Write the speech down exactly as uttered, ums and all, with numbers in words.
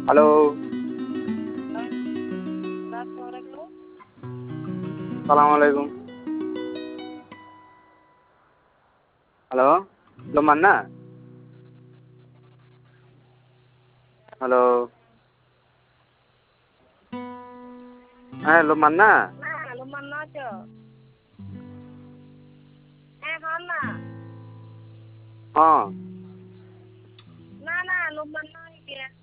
Hello. সালাম আলাইকুম। Hello, hello Manna? Hello. হ্যাঁ, হ্যালো মান্না? না, লুমান না তো। হ্যাঁ, হন না। হ্যাঁ। না, না, লুমান নয় কে।